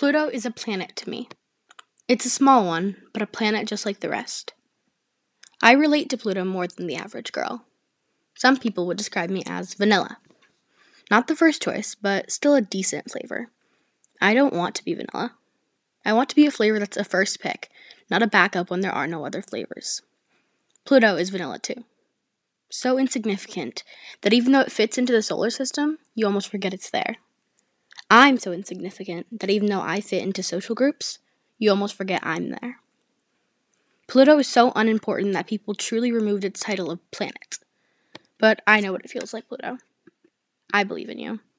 Pluto is a planet to me. It's a small one, but a planet just like the rest. I relate to Pluto more than the average girl. Some people would describe me as vanilla. Not the first choice, but still a decent flavor. I don't want to be vanilla. I want to be a flavor that's a first pick, not a backup when there are no other flavors. Pluto is vanilla too. So insignificant that even though it fits into the solar system, you almost forget it's there. I'm so insignificant that even though I fit into social groups, you almost forget I'm there. Pluto is so unimportant that people truly removed its title of planet. But I know what it feels like, Pluto. I believe in you.